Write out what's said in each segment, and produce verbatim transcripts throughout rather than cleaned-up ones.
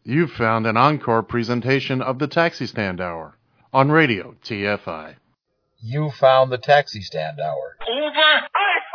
You've found an encore presentation of the Taxi Stand Hour on Radio T F I. You found the Taxi Stand Hour Over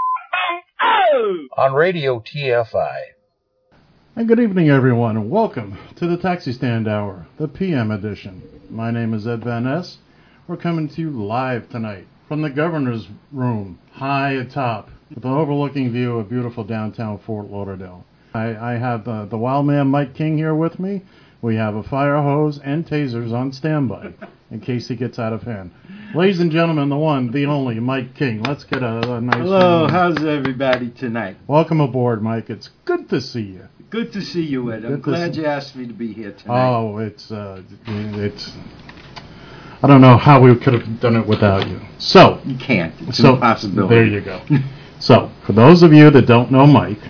oh! on Radio T F I. And good evening, everyone, and welcome to the Taxi Stand Hour, the P M edition. My name is Ed Van Ness. We're coming to you live tonight from the governor's room, high atop, with an overlooking view of beautiful downtown Fort Lauderdale. I, I have uh, the wild man Mike King here with me. We have a fire hose and tasers on standby in case he gets out of hand. Ladies and gentlemen, the one, the only, Mike King. Let's get a, a nice... Hello, round. how's everybody tonight? Welcome aboard, Mike. It's good to see you. Good to see you, Ed. I'm Good to glad see- you asked me to be here tonight. Oh, it's, uh, it's... I don't know how we could have done it without you. So... You can't. It's so, an impossibility. There you go. So, for those of you that don't know Mike,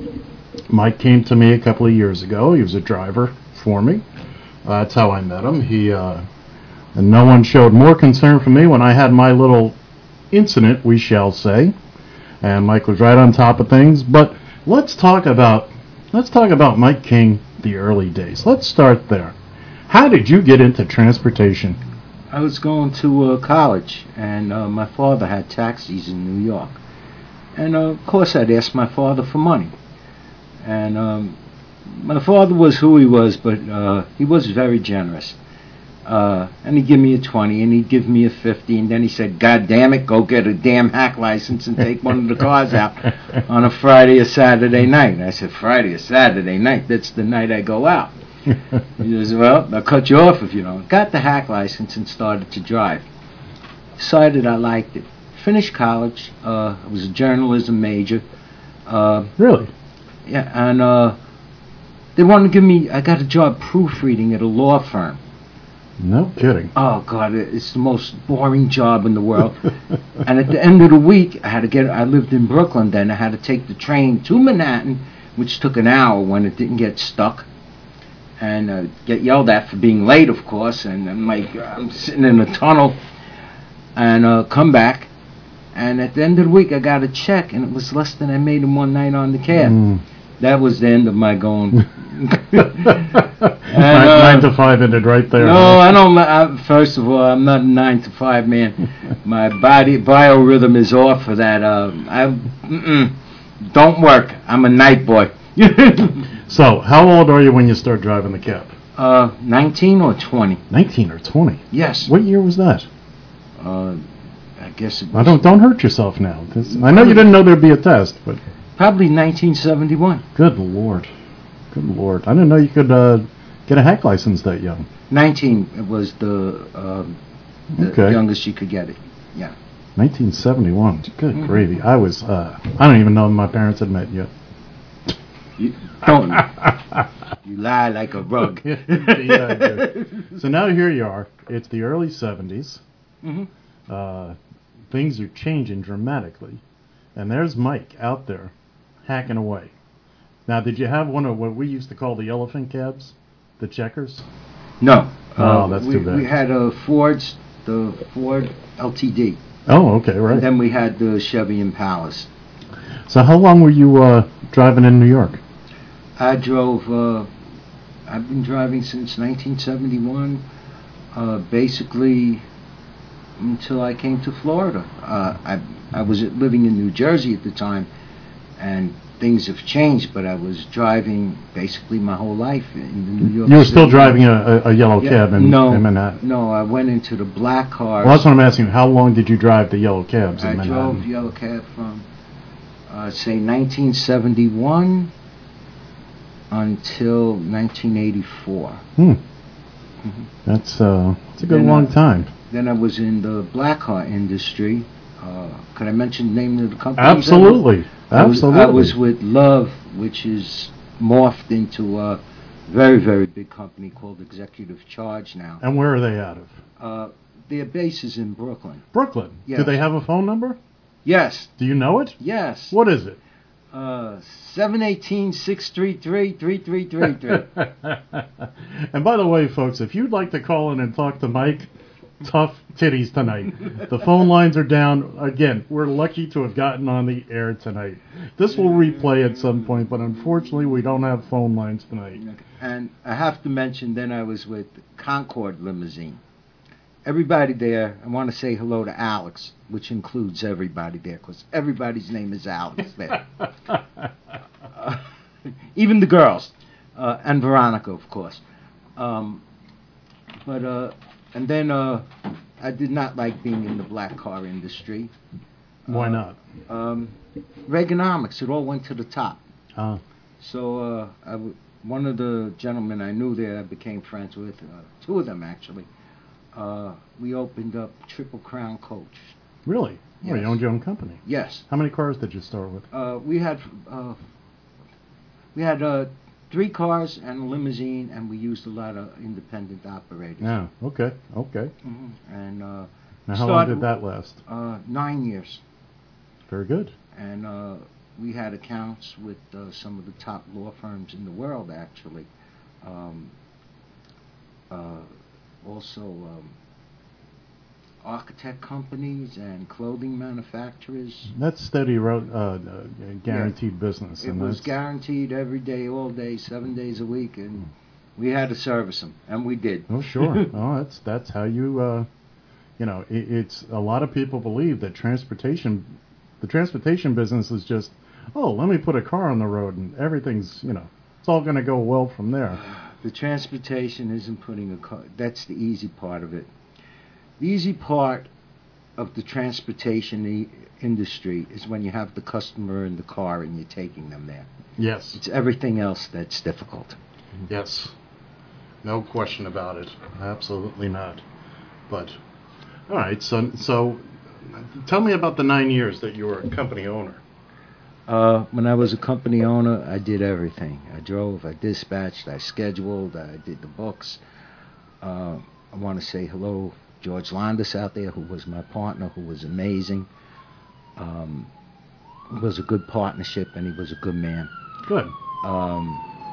Mike came to me a couple of years ago. He was a driver for me. Uh, that's how I met him. He, uh, and no one showed more concern for me when I had my little incident, we shall say. And Mike was right on top of things. But let's talk about, let's talk about Mike King, the early days. Let's start there. How did you get into transportation? I was going to uh, college, and uh, my father had taxis in New York. And, uh, of course, I'd ask my father for money. And um, my father was who he was, but uh, he was very generous. Uh, and he'd give me a twenty, and he'd give me a fifty, and then he said, God damn it, go get a damn hack license and take one of the cars out on a Friday or Saturday night. And I said, Friday or Saturday night? That's the night I go out. He says, well, I'll cut you off if you don't. Got the hack license and started to drive. Decided I liked it. Finished college. Uh, I was a journalism major. Uh, Really? Yeah, and uh, they wanted to give me, I got a job proofreading at a law firm. No kidding. Oh, God, it's the most boring job in the world. And at the end of the week, I had to get, I lived in Brooklyn then, I had to take the train to Manhattan, which took an hour when it didn't get stuck. And uh, get yelled at for being late, of course, and I'm like, I'm sitting in a tunnel, and uh, come back. And at the end of the week, I got a check, and it was less than I made in one night on the cab. Mm. That was the end of my going. nine, And, uh, nine to five ended right there. No, huh? I don't. I, first of all, I'm not a nine to five man. My body biorhythm is off for that. Uh, I mm-mm, don't work. I'm a night boy. So, how old are you when you start driving the cab? uh, nineteen or twenty? nineteen or twenty. Yes. What year was that? Uh, I guess it I was don't don't hurt yourself now. 'Cause I know you didn't know there'd be a test, but probably nineteen seventy-one. good lord, good lord, I didn't know you could uh, get a hack license that young. nineteen was the, um, the Okay. youngest you could get it. Yeah. nineteen seventy-one. Good Mhm. gravy. I was. Uh, I don't even know if my parents had met yet. You don't. You lie like a rug. Yeah, I do. So now here you are. It's the early seventies. Mhm. Uh, things are changing dramatically, and there's Mike out there hacking away. Now, did you have one of what we used to call the elephant cabs, the checkers? No. Oh, Uh, that's we, too bad. We had a Ford's, the Ford L T D. Oh, okay, right. And then we had the Chevy Impalas. So how long were you uh, driving in New York? I drove, uh, I've been driving since nineteen seventy-one, uh, basically until I came to Florida. Uh, I I was living in New Jersey at the time, and things have changed, but I was driving basically my whole life in the New York You were City. still driving a, a, a yellow Yeah, cab in, no, in Manhattan? No, I went into the black cars. Well, that's what I'm asking. How long did you drive the yellow cabs in I Manhattan? drove yellow cab from, uh, say, nineteen seventy-one until nineteen eighty-four. Hmm. Mhm. That's, uh, that's a good Then, long uh, time. Then I was in the black car industry. Uh, could I mention the name of the company? Absolutely. I was, Absolutely. I was with Love, which is morphed into a very, very big company called Executive Charge now. And where are they out of? Uh, their base is in Brooklyn. Brooklyn. Do Yes. they have a phone number? Yes, Do you know it? yes. What is it? Uh, seven one eight, six three three, three three three three. And by the way, folks, if you'd like to call in and talk to Mike, tough titties tonight. The phone lines are down. Again, we're lucky to have gotten on the air tonight. This will replay at some point, but unfortunately we don't have phone lines tonight. And I have to mention, then I was with Concord Limousine. Everybody there, I want to say hello to Alex, which includes everybody there, because everybody's name is Alex there. uh, even the girls, uh, and Veronica, of course. Um, but, uh, and then uh, I did not like being in the black car industry. Why Uh, not? Um, Reaganomics, it all went to the top. Ah, So uh, I w- one of the gentlemen I knew there I became friends with, uh, two of them actually, uh, we opened up Triple Crown Coach. really? Oh, you Yes. owned your own company. Yes. How many cars did you start with? Uh, we had uh, we had uh, three cars and a limousine, and we used a lot of independent operators. Yeah, okay, okay. Mhm. And uh, Now, how long started- did that last? Uh, nine years. Very good. And uh, we had accounts with uh, some of the top law firms in the world, actually. Um, uh, also, um, architect companies and clothing manufacturers. That's steady, ro- uh, uh, guaranteed business. It and was that's- guaranteed every day, all day, seven days a week, and we had to service them, and we did. Oh, sure. oh, that's that's how you, uh, you know, it, it's a lot of people believe that transportation, the transportation business is just, oh, let me put a car on the road and everything's, you know, it's all going to go well from there. The transportation isn't putting a car. That's the easy part of it. The easy part of the transportation e- industry is when you have the customer in the car and you're taking them there. Yes. It's everything else that's difficult. Yes. No question about it. Absolutely not. But, all right. So, so, tell me about the nine years that you were a company owner. Uh, when I was a company owner, I did everything. I drove, I dispatched, I scheduled, I did the books. Uh, I want to say hello, George Landis out there, who was my partner, who was amazing. Um, it was a good partnership, and he was a good man. Good. Um,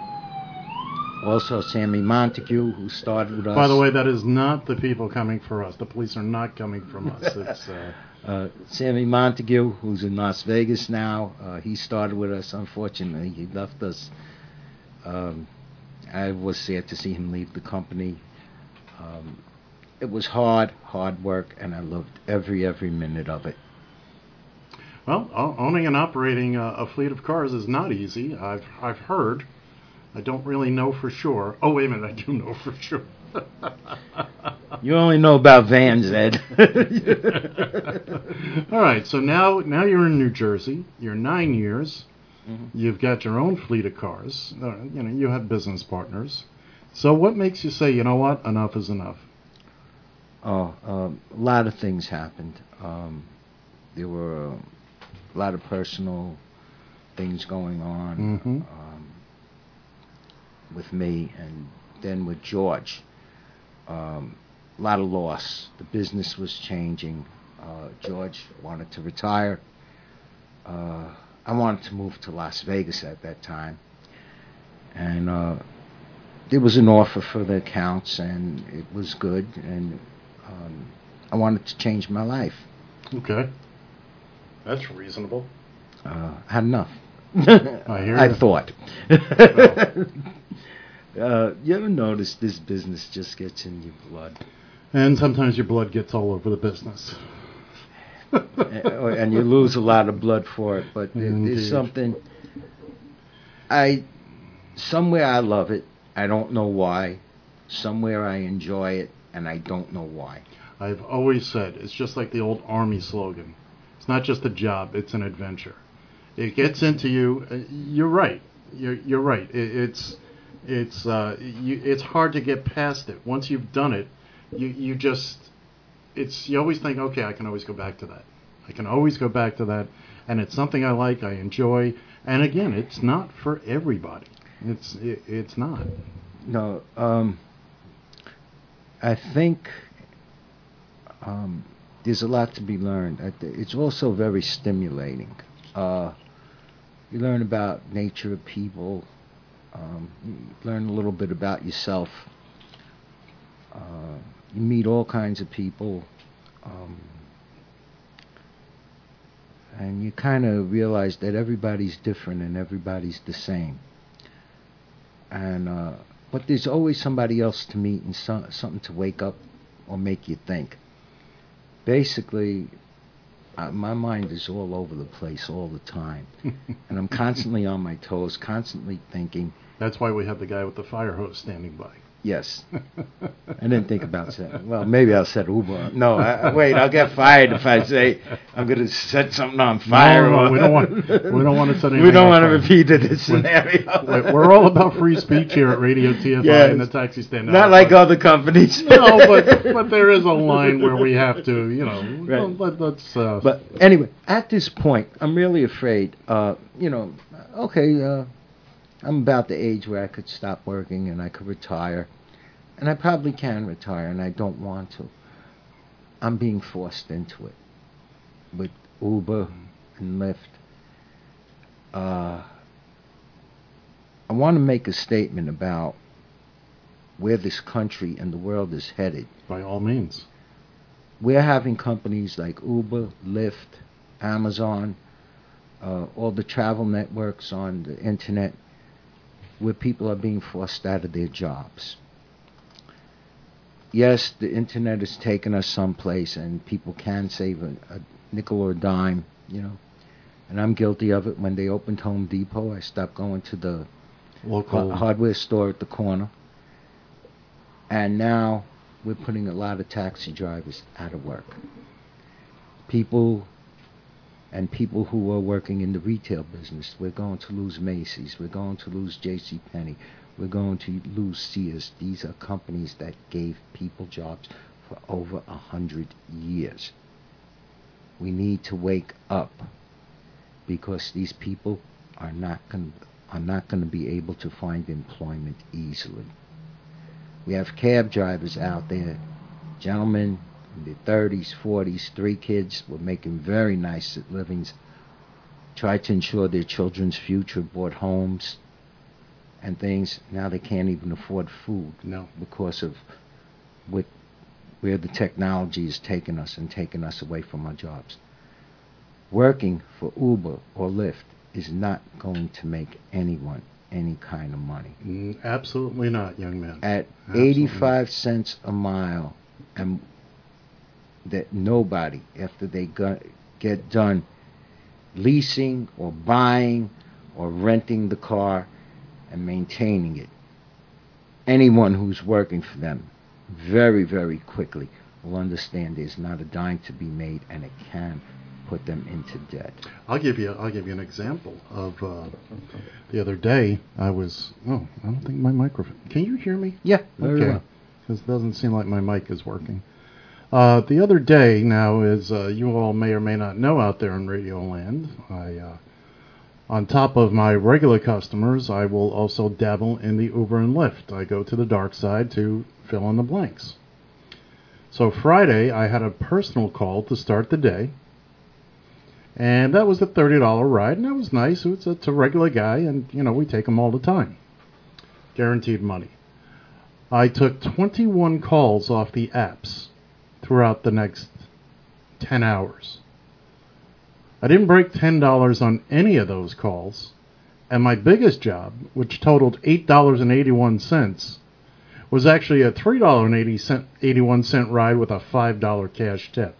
also, Sammy Montague, who started with us. By the way, that is not the people coming for us. The police are not coming from us. It's. Uh, Uh, Sammy Montague, who's in Las Vegas now, uh, he started with us. Unfortunately, he left us. Um, I was sad to see him leave the company. Um, it was hard, hard work, and I loved every, every minute of it. Well, o- owning and operating a, a fleet of cars is not easy. I've I've heard. I don't really know for sure. Oh, wait a minute, I do know for sure. You only know about vans, Ed. All right, so now now you're in New Jersey. You're nine years. Mhm. You've got your own fleet of cars. Uh, you know, you have business partners. So what makes you say, you know what, enough is enough? Oh, um, a lot of things happened. Um, there were uh, a lot of personal things going on Mhm. um, with me, and then with George. Um, a lot of loss. The business was changing. Uh, George wanted to retire. Uh, I wanted to move to Las Vegas at that time. And uh, there was an offer for the accounts, and it was good. And um, I wanted to change my life. Okay. That's reasonable. Uh, I had enough. I hear I you. thought. uh, you ever notice this business just gets in your blood? And sometimes your blood gets all over the business. and, and you lose a lot of blood for it, but there, Indeed. there's something. I somewhere I love it. I don't know why. Somewhere I enjoy it, and I don't know why. I've always said it's just like the old Army slogan. It's not just a job; it's an adventure. It gets into you. uh, You're right. You're you're right. It, it's it's uh, you, it's hard to get past it. Once you've done it, you you just it's you always think, okay, I can always go back to that. I can always go back to that, and it's something I like. I enjoy. And again, it's not for everybody. It's it, it's not. No, um, I think um, there's a lot to be learned. I th- It's also very stimulating. Uh, you learn about nature of people. Um, you learn a little bit about yourself. Uh, you meet all kinds of people, um, and you kind of realize that everybody's different and everybody's the same. And uh, but there's always somebody else to meet and so, something to wake up or make you think. Basically, uh, my mind is all over the place all the time, and I'm constantly on my toes, constantly thinking. That's why we have the guy with the fire hose standing by. Yes. I didn't think about that. Well, maybe I'll set Uber. No, I, wait, I'll get fired if I say I'm going to set something on fire. No, no, we don't want. We don't want to set anything. We don't want to fire. repeat this scenario. We're, we're all about free speech here at Radio T F I Yes. and the Taxi Stand. Not like other companies. No, but but there is a line where we have to, you know. Right. Let, let's. Uh, But anyway, at this point, I'm really afraid. Uh, you know, okay, uh, I'm about the age where I could stop working and I could retire. And I probably can retire, and I don't want to. I'm being forced into it with Uber and Lyft. Uh, I want to make a statement about where this country and the world is headed. by all means. We're having companies like Uber, Lyft, Amazon, uh, all the travel networks on the internet, where people are being forced out of their jobs. Yes, the internet has taken us someplace, and people can save a, a nickel or a dime, you know. And I'm guilty of it. When they opened Home Depot, I stopped going to the Local ha- hardware store at the corner. And now we're putting a lot of taxi drivers out of work. People and people who are working in the retail business, we're going to lose Macy's, we're going to lose JCPenney, we're going to lose Sears. These are companies that gave people jobs for over a hundred years. We need to wake up, because these people are not going are not going to be able to find employment easily. We have cab drivers out there, gentlemen in their thirties, forties, three kids, were making very nice livings, tried to ensure their children's future, bought homes and things. Now they can't even afford food. No. Because of what, where the technology is taking us and taking us away from our jobs. Working for Uber or Lyft is not going to make anyone any kind of money. Mm, absolutely not, young man. At Absolutely. eighty-five cents a mile, and that nobody, after they got, get done leasing or buying or renting the car and maintaining it, anyone who's working for them very, very quickly will understand there's not a dime to be made, and it can put them into debt. I'll give you. I'll give you an example of uh, the other day. I was. Oh, I don't think my microphone. Can you hear me? Yeah, very Okay. well. Because it doesn't seem like my mic is working. Uh, the other day, now, as uh, you all may or may not know out there in Radio Land, I, uh, on top of my regular customers, I will also dabble in the Uber and Lyft. I go to the dark side to fill in the blanks. So Friday, I had a personal call to start the day, and that was a thirty dollars ride, and that was nice. It's a, it's a regular guy, and, you know, we take them all the time. Guaranteed money. I took twenty-one calls off the apps throughout the next ten hours. I didn't break ten dollars on any of those calls, and my biggest job, which totaled eight dollars and eighty-one cents, was actually a three dollars and eighty-one cents ride with a five dollars cash tip.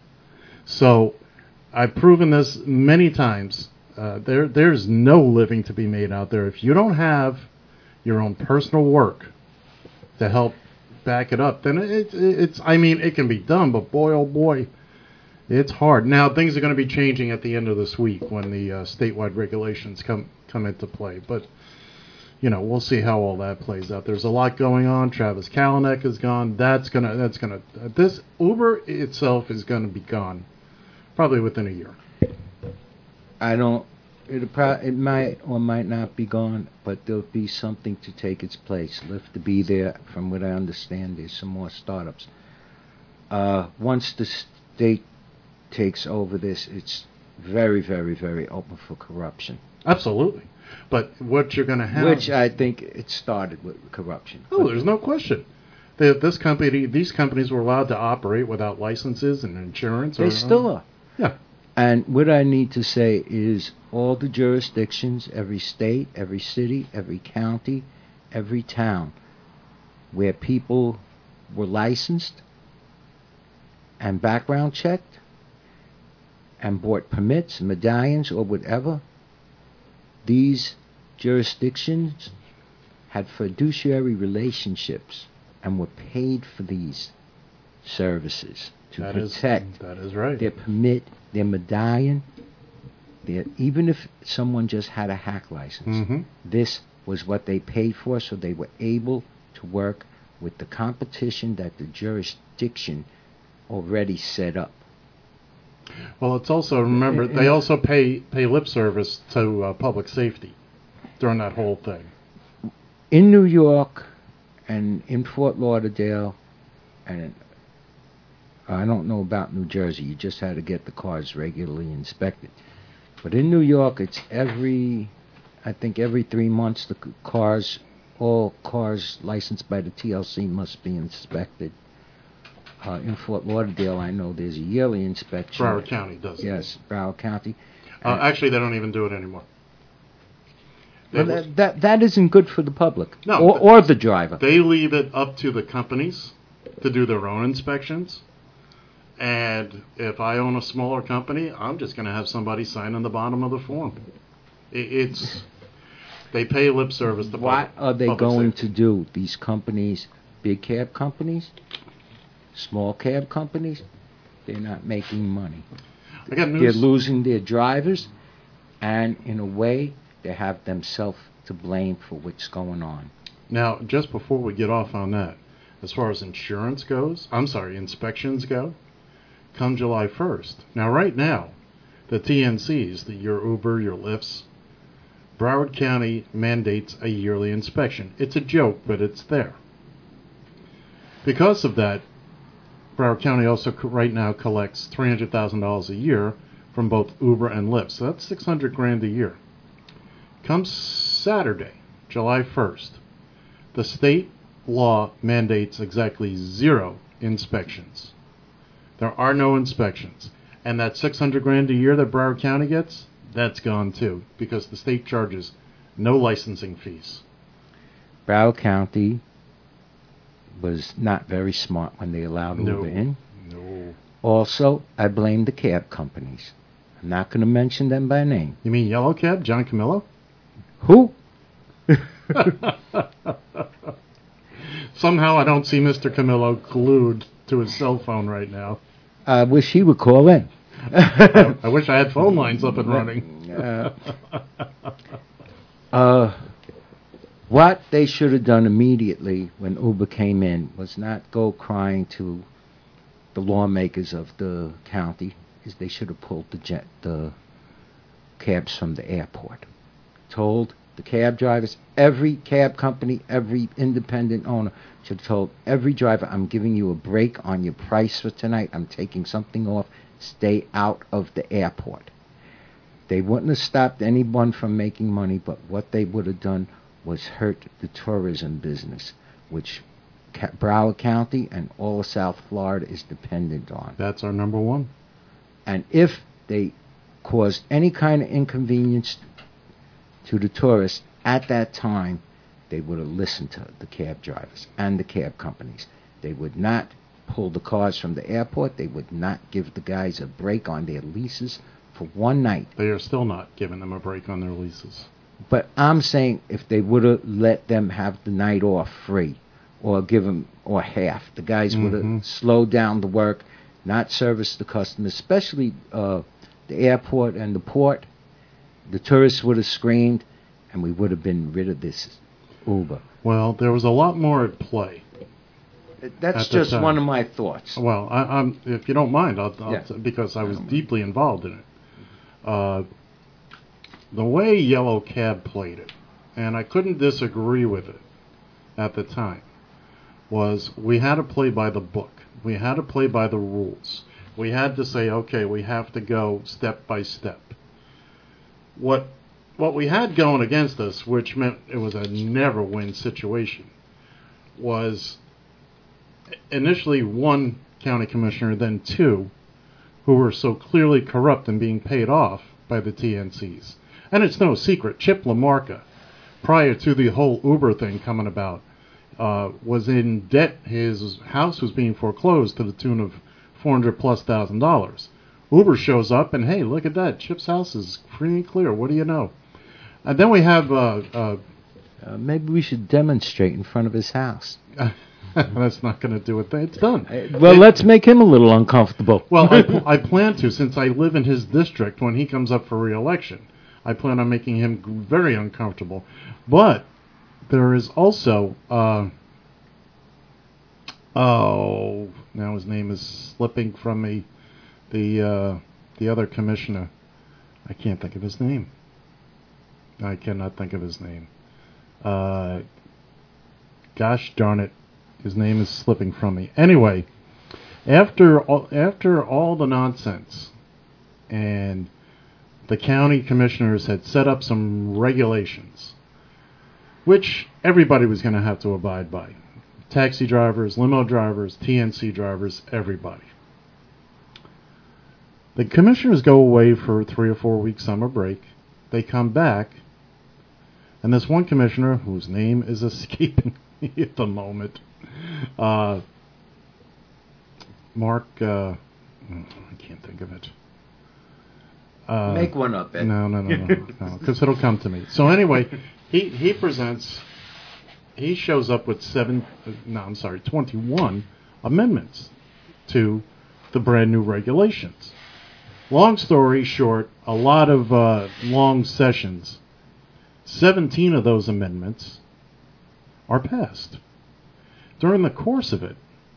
So I've proven this many times. Uh, there, there's no living to be made out there. If you don't have your own personal work to help back it up, then it, it, it's, I mean, it can be done, but boy, oh boy, it's hard. Now, things are going to be changing at the end of this week when the uh, statewide regulations come, come into play, but, you know, we'll see how all that plays out. There's a lot going on. Travis Kalanick is gone. That's going to, that's going to, uh, this Uber itself is going to be gone probably within a year. I don't, it, pro- it might or might not be gone, but there'll be something to take its place. Lyft to be there. From what I understand, there's some more startups. Uh, once the state takes over this, it's very, very, very open for corruption. Absolutely. But what you're going to have... Which I think it started with corruption. Oh, there's no question. the, this company, these companies were allowed to operate without licenses and insurance. They or, still are. Yeah. And what I need to say is all the jurisdictions, every state, every city, every county, every town, where people were licensed and background checked and bought permits, medallions, or whatever, these jurisdictions had fiduciary relationships and were paid for these services to That is- protect that is right. their permit, their medallion, their, even if someone just had a hack license, Mhm. this was what they paid for, so they were able to work with the competition that the jurisdiction already set up. Well, it's also, remember, And- they also pay pay lip service to uh, public safety during that whole thing. In New York and in Fort Lauderdale, and I don't know about New Jersey, you just had to get the cars regularly inspected. But in New York, it's every, I think every three months the c- cars, all cars licensed by the T L C must be inspected. Uh, in Fort Lauderdale, I know there's a yearly inspection. Broward County does it. Yes, Broward County. Uh, actually, they don't even do it anymore. They, But that, that that isn't good for the public No, or, but- or the driver. they leave it up to the companies to do their own inspections. And if I own a smaller company, I'm just going to have somebody sign on the bottom of the form. It, it's they pay lip service to What public- are they public going safety. to do? These companies, big cab companies, small cab companies, they're not making money. I got They're news. losing their drivers, and in a way, they have themselves to blame for what's going on. Now, just before we get off on that, as far as insurance goes, I'm sorry, inspections go, come July first. Now, right now, the T N Cs, the your Uber, your Lyfts, Broward County mandates a yearly inspection. It's a joke, but it's there. Because of that, Broward County also co- right now collects three hundred thousand dollars a year from both Uber and Lyft. So that's six hundred grand a year. Come Saturday, July first, the state law mandates exactly zero inspections. There are no inspections. And that six hundred grand a year that Broward County gets, that's gone too, because the state charges no licensing fees. Broward County was not very smart when they allowed No. Uber in. No. Also, I blame the cab companies. I'm not going to mention them by name. You mean Yellow Cab, John Camillo? Who? Somehow I don't see Mister Camillo glued to his cell phone right now. I wish he would call in. I, I wish I had phone lines up and running. Uh, uh, what they should have done immediately when Uber came in was not go crying to the lawmakers of the county. Is they should have pulled the jet, the cabs from the airport. Told the cab drivers, every cab company, every independent owner should have told every driver, I'm giving you a break on your price for tonight. I'm taking something off. Stay out of the airport. They wouldn't have stopped anyone from making money, but what they would have done was hurt the tourism business, which Ca- Broward County and all of South Florida is dependent on. That's our number one. And if they caused any kind of inconvenience to the tourists at that time, they would have listened to the cab drivers and the cab companies. They would not pull the cars from the airport. They would not give the guys a break on their leases for one night. They are still not giving them a break on their leases. But I'm saying if they would have let them have the night off free, or give them, or half, the guys would Mhm. have slowed down the work, not service the customers, especially uh, the airport and the port. The tourists would have screamed, and we would have been rid of this Uber. Well, there was a lot more at play. That's At the just time. one of my thoughts. Well, I, I'm, if you don't mind, I'll, I'll Yeah. t- because I was I don't mind. deeply involved in it. Uh, the way Yellow Cab played it, and I couldn't disagree with it at the time, was we had to play by the book. We had to play by the rules. We had to say, okay, we have to go step by step. What what we had going against us, which meant it was a never-win situation, was initially one county commissioner, then two, who were so clearly corrupt and being paid off by the T N Cs. And it's no secret, Chip LaMarca, prior to the whole Uber thing coming about, uh, was in debt. His house was being foreclosed to the tune of four hundred plus thousand dollars. Uber shows up and, hey, look at that. Chip's house is free and clear. What do you know? And then we have... Uh, uh, uh, maybe we should demonstrate in front of his house. That's not going to do a thing. It's done. Uh, well, it, let's make him a little uncomfortable. Well, I, I plan to, since I live in his district when he comes up for re-election. I plan on making him very uncomfortable. But there is also... Uh, oh, now his name is slipping from me. The uh, the other commissioner. I can't think of his name. I cannot think of his name. Uh, gosh darn it. His name is slipping from me. Anyway, after all, after all the nonsense, and the county commissioners had set up some regulations, which everybody was going to have to abide by. Taxi drivers, limo drivers, T N C drivers, everybody. The commissioners go away for three or four weeks summer break. They come back, and this one commissioner, whose name is escaping me at the moment, uh, Mark, uh, I can't think of it. Uh, Make one up, Ed. No, no, no, no, because no, it'll come to me. So anyway, he he presents, he shows up with seven, no, I'm sorry, twenty-one amendments to the brand new regulations. Long story short, a lot of uh, long sessions. seventeen of those amendments are passed. During the course of it,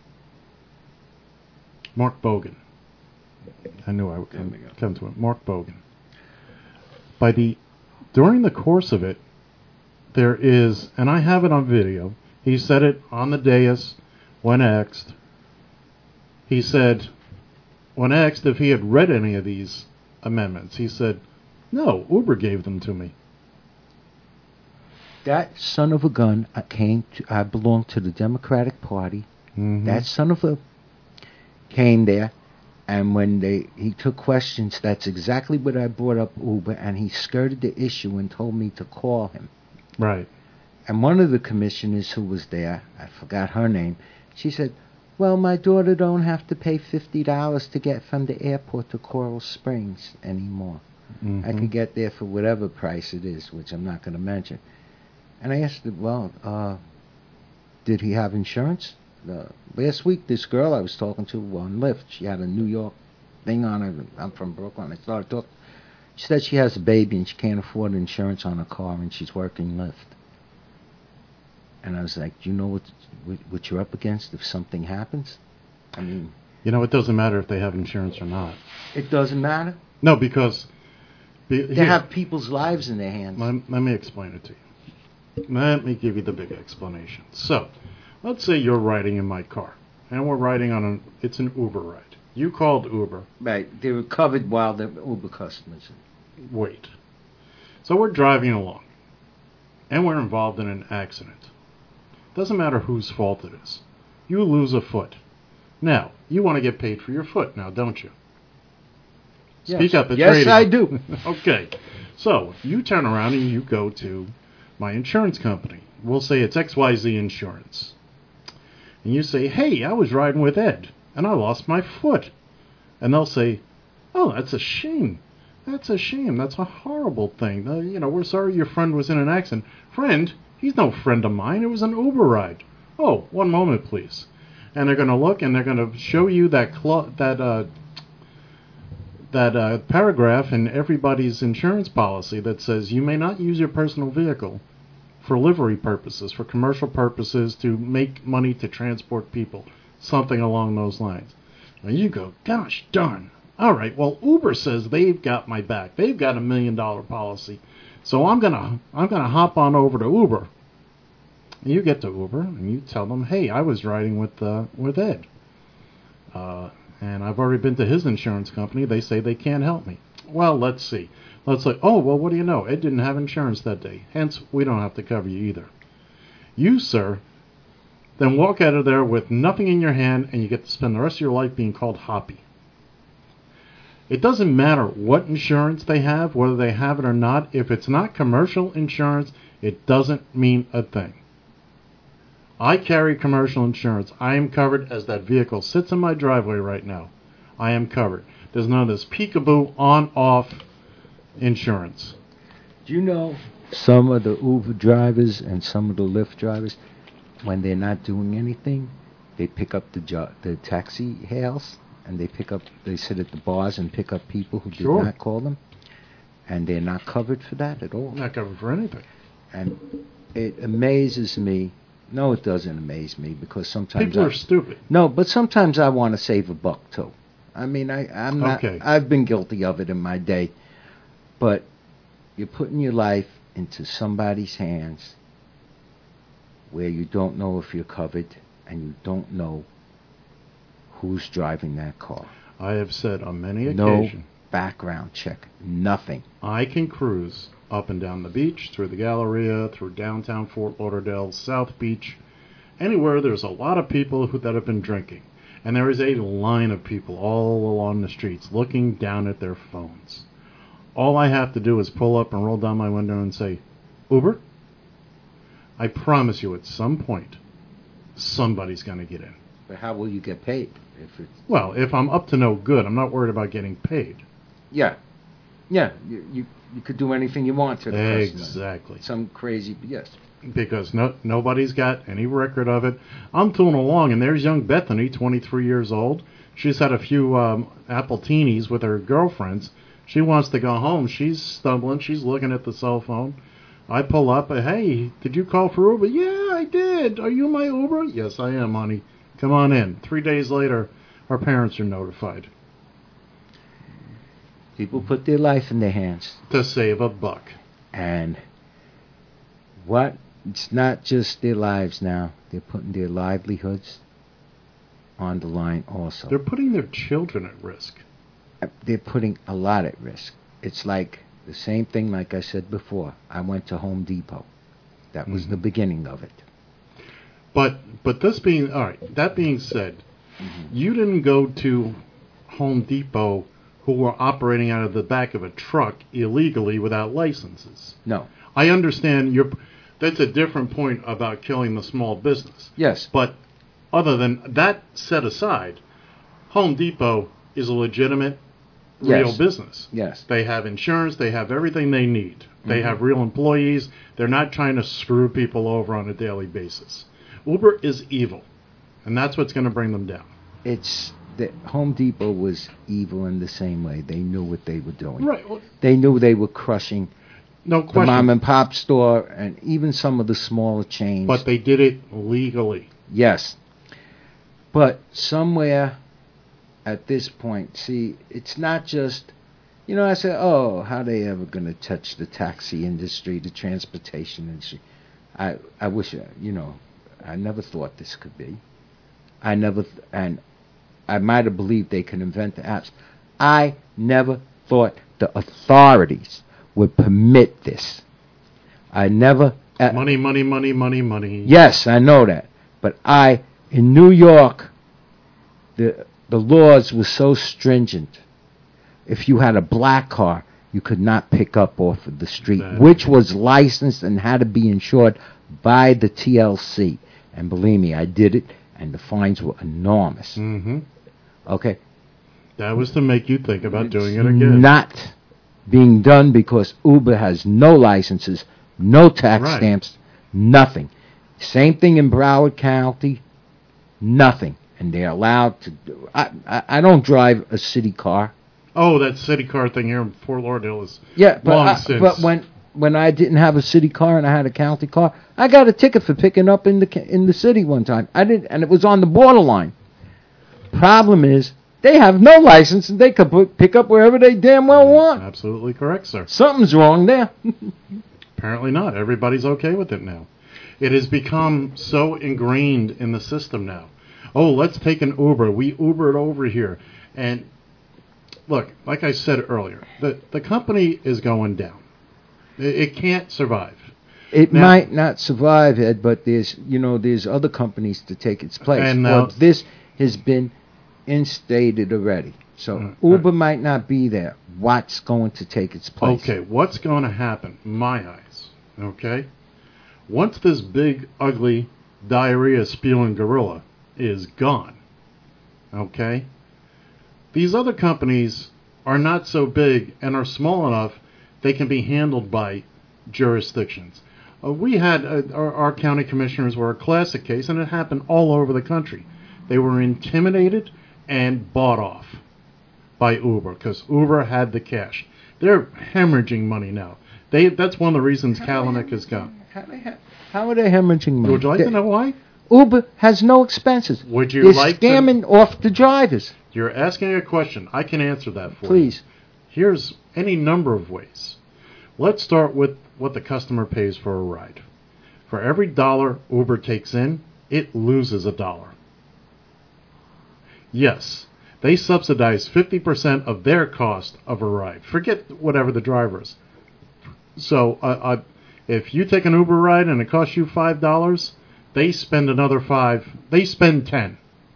Mark Bogan, I knew I would come, come to it, Mark Bogan. By the, during the course of it, there is, and I have it on video, he said it on the dais when asked, he said, when asked if he had read any of these amendments, he said, no, Uber gave them to me. That son of a gun, I came to, I belonged to the Democratic Party. Mm-hmm. That son of a came there, and when they he took questions, that's exactly what I brought up Uber, and he skirted the issue and told me to call him. Right. And one of the commissioners who was there, I forgot her name, she said, well, my daughter don't have to pay fifty dollars to get from the airport to Coral Springs anymore. Mm-hmm. I can get there for whatever price it is, which I'm not going to mention. And I asked her, well, uh, did he have insurance? Uh, last week, this girl I was talking to on Lyft, she had a New York thing on her. I'm from Brooklyn. I started talking. She said she has a baby and she can't afford insurance on her car and she's working Lyft. And I was like, do you know what, what you're up against if something happens? I mean... You know, it doesn't matter if they have insurance or not. It doesn't matter? No, because... Be, they here, have people's lives in their hands. Let, let me explain it to you. Let me give you the big explanation. So, let's say you're riding in my car, and we're riding on an... It's an Uber ride. You called Uber. Right. They were covered while the Uber customers... Wait. So we're driving along, and we're involved in an accident. Doesn't matter whose fault it is. You lose a foot. Now, you want to get paid for your foot now, don't you? Yes. Speak up. It's yes, radio. I do. Okay. So, you turn around and you go to my insurance company. We'll say it's X Y Z Insurance. And you say, hey, I was riding with Ed, and I lost my foot. And they'll say, oh, that's a shame. That's a shame. That's a horrible thing. Uh, you know, we're sorry your friend was in an accident. Friend? He's no friend of mine. It was an Uber ride. Oh, one moment, please. And they're going to look, and they're going to show you that cl- that uh, that uh, paragraph in everybody's insurance policy that says you may not use your personal vehicle for livery purposes, for commercial purposes, to make money to transport people, something along those lines. And you go, gosh darn. All right, well, Uber says they've got my back. They've got a million dollar policy. So I'm gonna I'm gonna hop on over to Uber. And you get to Uber and you tell them, hey, I was riding with uh, with Ed, uh, and I've already been to his insurance company. They say they can't help me. Well, let's see. Let's say, oh, well, what do you know? Ed didn't have insurance that day. Hence, we don't have to cover you either. You, sir, than walk out of there with nothing in your hand and you get to spend the rest of your life being called hoppy. It doesn't matter what insurance they have, whether they have it or not. If it's not commercial insurance, it doesn't mean a thing. I carry commercial insurance. I am covered as that vehicle sits in my driveway right now. I am covered. There's none of this peekaboo on-off insurance. Do you know some of the Uber drivers and some of the Lyft drivers, when they're not doing anything, they pick up the jo- the taxi hails, and they pick up, they sit at the bars and pick up people who Sure. did not call them, and they're not covered for that at all. Not covered for anything. And it amazes me. No, it doesn't amaze me, because sometimes People I, are stupid. No, but sometimes I want to save a buck too. I mean, I, I'm not. Okay. I've been guilty of it in my day, but you're putting your life into somebody's hands where you don't know if you're covered, and you don't know who's driving that car. I have said on many No occasions, background check, nothing. I can cruise up and down the beach, through the Galleria, through downtown Fort Lauderdale, South Beach, anywhere there's a lot of people who, that have been drinking. And there is a line of people all along the streets looking down at their phones. All I have to do is pull up and roll down my window and say, Uber? I promise you at some point, somebody's going to get in. But how will you get paid if it's? Well, if I'm up to no good, I'm not worried about getting paid. Yeah, yeah. You you, you could do anything you want to the customer. Exactly. Some crazy, yes. Because no, nobody's got any record of it. I'm tooling along, and there's young Bethany, twenty-three years old. She's had a few um, appletinis with her girlfriends. She wants to go home. She's stumbling. She's looking at the cell phone. I pull up. Uh, hey, did you call for Uber? Yeah, I did. Are you my Uber? Yes, I am, honey. Come on in. Three days later, our parents are notified. People put their life in their hands. To save a buck. And what? It's not just their lives now. They're putting their livelihoods on the line also. They're putting their children at risk. They're putting a lot at risk. It's like the same thing like I said before. I went to Home Depot. That was Mhm. the beginning of it. But but this being, all right, that being said, Mm-hmm. you didn't go to Home Depot who were operating out of the back of a truck illegally without licenses. No. I understand you're, that's a different point about killing the small business. Yes. But other than that set aside, Home Depot is a legitimate, real Yes. business. Yes. They have insurance. They have everything they need. They Mhm. have real employees. They're not trying to screw people over on a daily basis. Uber is evil, and that's what's going to bring them down. It's the Home Depot was evil in the same way. They knew what they were doing. Right. Well, They knew they were crushing no the question. mom and pop store and even some of the smaller chains. But they did it legally. Yes. But somewhere at this point, see, it's not just, you know, I said, oh, how they ever going to touch the taxi industry, the transportation industry? I, I wish, uh, you know, I never thought this could be. I never, th- and I might have believed they could invent the apps. I never thought the authorities would permit this. I never... Uh, Money, money, money, money, money. Yes, I know that. But I, in New York, the the laws were so stringent. If you had a black car, you could not pick up off of the street, That- which was licensed and had to be insured by the T L C. And believe me, I did it, and the fines were enormous. Mm-hmm. Okay? That was to make you think about doing it It's again. not being done because Uber has no licenses, no tax Right. stamps, nothing. Same thing in Broward County, nothing. And they're allowed to do... I, I, I don't drive a city car. Oh, that city car thing here in Fort Lauderdale is Yeah, but, long I, since. but when when I didn't have a city car and I had a county car, I got a ticket for picking up in the ca- in the city one time. I didn't, and it was on the borderline. Problem is, they have no license and they could put, pick up wherever they damn well want. Absolutely correct, sir. Something's wrong there. Apparently not. Everybody's okay with it now. It has become so ingrained in the system now. Oh, let's take an Uber. We Ubered over here. And look, like I said earlier, the, the company is going down. It, it can't survive. It Now- might not survive, Ed, but there's you know there's other companies to take its place. And now- But this has been instated already, so Mm, Uber might not be there. What's going to take its place? Okay, what's going to happen? In my eyes. Okay? Once this big, ugly, diarrhea spewing gorilla is gone, okay? These other companies are not so big and are small enough they can be handled by jurisdictions. Uh, we had uh, our, our county commissioners were a classic case, and it happened all over the country. They were intimidated and bought off by Uber because Uber had the cash. They're hemorrhaging money now. They that's one of the reasons Kalanick has gone. How, they ha- how are they hemorrhaging money? Would you like They- to know why? Uber has no expenses. Would you They're like to? scamming off the drivers. You're asking a question. I can answer that for you. Please. Here's any number of ways. Let's start with what the customer pays for a ride. For every dollar Uber takes in, it loses a dollar. Yes, they subsidize fifty percent of their cost of a ride. Forget whatever the driver is. So uh, uh, if you take an Uber ride and it costs you five dollars, they spend another five. They spend ten.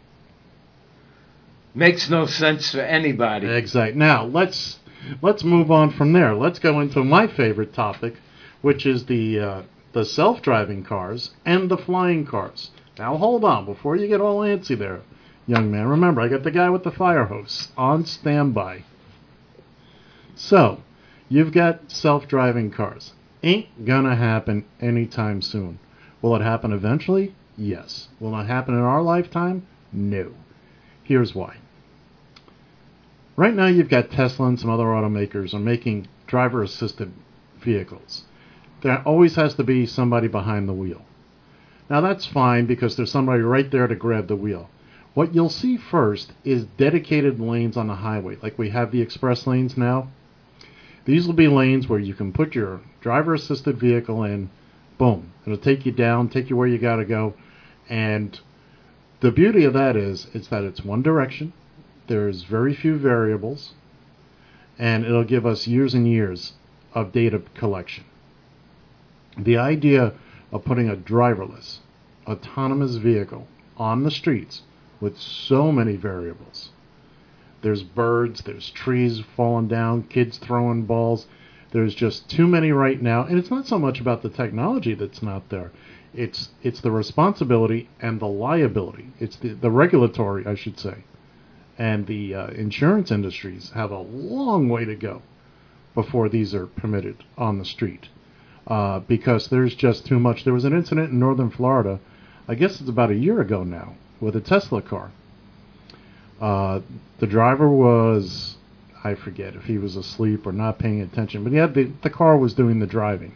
Makes no sense for anybody. Exactly. Now let's let's move on from there. Let's go into my favorite topic, which is the uh, the self-driving cars and the flying cars. Now hold on before you get all antsy there, young man. Remember, I got the guy with the fire hose on standby. So, you've got self-driving cars. Ain't gonna happen anytime soon. Will it happen eventually? Yes. Will it happen in our lifetime? No. Here's why. Right now you've got Tesla and some other automakers are making driver-assisted vehicles. There always has to be somebody behind the wheel. Now that's fine because there's somebody right there to grab the wheel. What you'll see first is dedicated lanes on the highway, like we have the express lanes now. These will be lanes where you can put your driver-assisted vehicle in, boom. It'll take you down, take you where you gotta go, and the beauty of that is it's that it's one direction. There's very few variables, and it'll give us years and years of data collection. The idea of putting a driverless, autonomous vehicle on the streets with so many variables. There's birds, there's trees falling down, kids throwing balls. There's just too many right now, and it's not so much about the technology that's not there. It's it's the responsibility and the liability. It's the, the regulatory, I should say. And the uh, insurance industries have a long way to go before these are permitted on the street. Uh, because there's just too much. There was an incident in northern Florida, I guess it's about a year ago now, with a Tesla car. Uh, the driver was, I forget if he was asleep or not paying attention, but he had the, the car was doing the driving.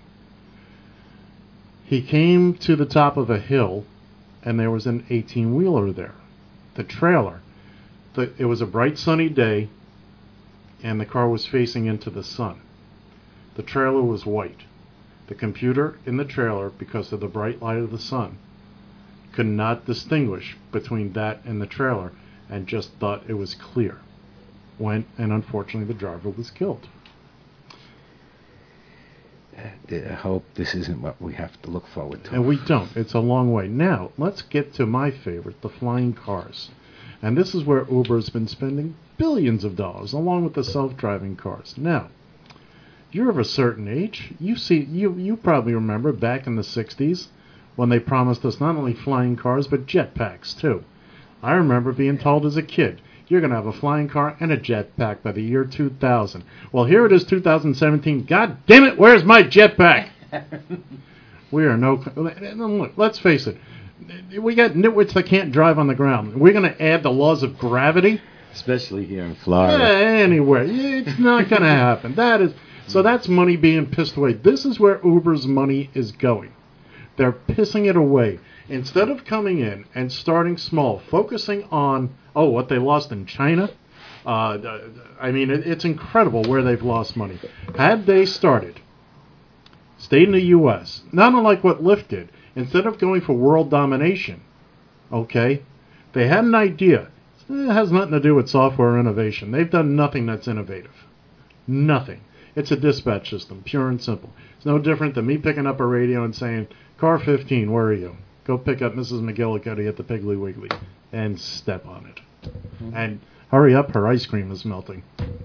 He came to the top of a hill, and there was an eighteen-wheeler there. The trailer. The, it was a bright sunny day, and the car was facing into the sun. The trailer was white. The computer in the trailer, because of the bright light of the sun, could not distinguish between that and the trailer and just thought it was clear. Went, and unfortunately the driver was killed. I hope this isn't what we have to look forward to. And we don't. It's a long way. Now, let's get to my favorite, the flying cars. And this is where Uber's been spending billions of dollars, along with the self-driving cars. Now, you're of a certain age. You see, you you probably remember back in the sixties when they promised us not only flying cars but jetpacks too. I remember being told as a kid, you're going to have a flying car and a jetpack by the year two thousand. Well, here it is, two thousand seventeen. God damn it, where's my jetpack? We are no... Look, let's face it. We got nitwits that can't drive on the ground. We're going to add the laws of gravity? Especially here in Yeah, Florida. anywhere. It's not going to happen. That is... So that's money being pissed away. This is where Uber's money is going. They're pissing it away. Instead of coming in and starting small, focusing on, oh, what they lost in China. Uh, I mean, it, it's incredible where they've lost money. Had they started, stayed in the U S, not unlike what Lyft did, instead of going for world domination, okay, they had an idea. It has nothing to do with software innovation. They've done nothing that's innovative. Nothing. It's a dispatch system, pure and simple. It's no different than me picking up a radio and saying, car fifteen, where are you? Go pick up Missus McGillicuddy at the Piggly Wiggly and step on it. Mm-hmm. And hurry up, her ice cream is melting.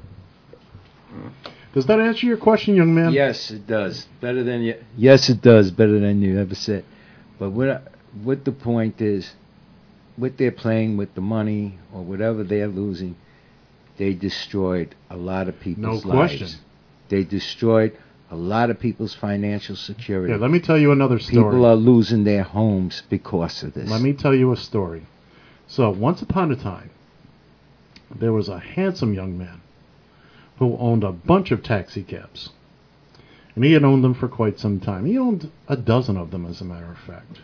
Does that answer your question, young man? Yes, it does. Better than you. Yes, it does. Better than you ever said. But what I, what the point is, what they're playing with the money or whatever they're losing, they destroyed a lot of people's no lives. Question. They destroyed a lot of people's financial security. Yeah, let me tell you another story. People are losing their homes because of this. Let me tell you a story. So, once upon a time, there was a handsome young man who owned a bunch of taxi cabs. And he had owned them for quite some time. He owned a dozen of them, as a matter of fact.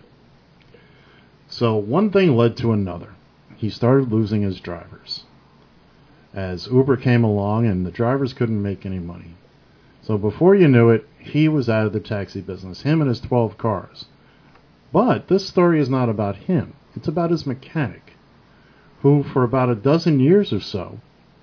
So, one thing led to another. He started losing his drivers, as Uber came along and the drivers couldn't make any money. So before you knew it, he was out of the taxi business, him and his twelve cars. But this story is not about him. It's about his mechanic, who for about a dozen years or so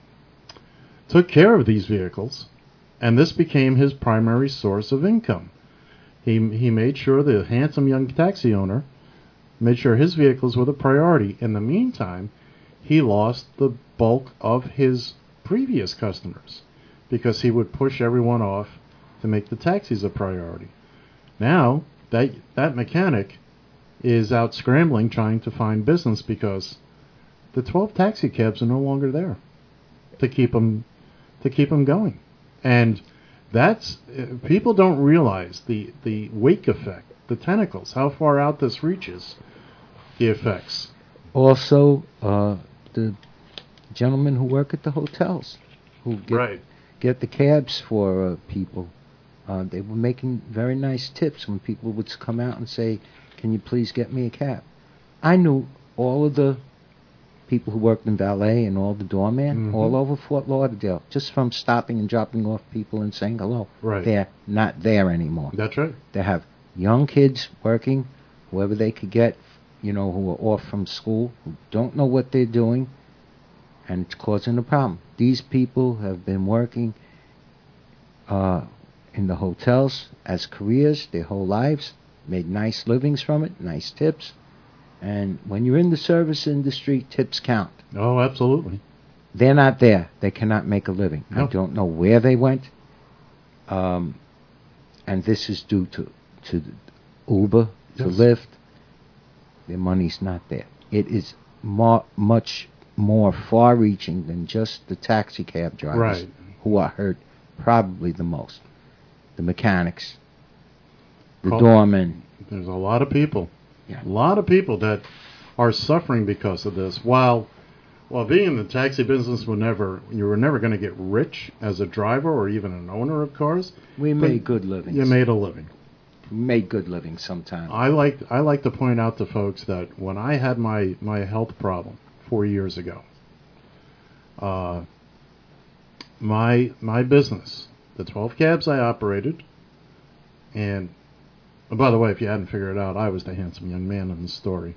took care of these vehicles, and this became his primary source of income. He, he made sure the handsome young taxi owner made sure his vehicles were the priority. In the meantime, he lost the bulk of his previous customers, because he would push everyone off to make the taxis a priority. Now, that that mechanic is out scrambling trying to find business because the twelve taxi cabs are no longer there to keep them, to keep them going. And that's, people don't realize the, the wake effect, the tentacles, how far out this reaches, the effects. Also, uh, the gentlemen who work at the hotels, who get right. get the cabs for uh, people. Uh, they were making very nice tips when people would come out and say, can you please get me a cab? I knew all of the people who worked in valet and all the doormen mm-hmm. all over Fort Lauderdale, just from stopping and dropping off people and saying hello. Right. They're not there anymore. That's right. They have young kids working, whoever they could get, you know, who are off from school, who don't know what they're doing, and it's causing a problem. These people have been working uh, in the hotels as careers their whole lives, made nice livings from it, nice tips. And when you're in the service industry, tips count. Oh, absolutely. They're not there. They cannot make a living. No. I don't know where they went. Um, and this is due to, to Uber, to yes. Lyft. Their money's not there. It is more, much more far-reaching than just the taxi cab drivers right. who are hurt probably the most. The mechanics, the oh, doormen. There's a lot of people. Yeah. A lot of people that are suffering because of this. While while being in the taxi business, were never, you were never going to get rich as a driver or even an owner of cars. We made good livings. You made a living. We made good livings sometimes. I like I like to point out to folks that when I had my, my health problem four years ago, uh, my my business, the twelve cabs I operated, and oh, by the way, if you hadn't figured it out, I was the handsome young man in the story.